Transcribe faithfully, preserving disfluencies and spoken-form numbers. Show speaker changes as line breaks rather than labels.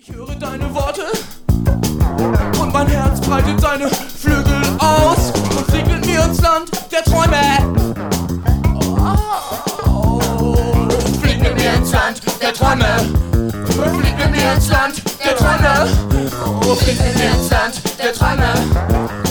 Ich höre deine Worte und mein Herz breitet seine Flügel aus und fliegt mit mir ins Land der Träume. Oh, fliegt mit mir ins Land der Träume. Fliegt mit mir ins Land der Träume. Oh, fliegt mit mir ins Land der Träume.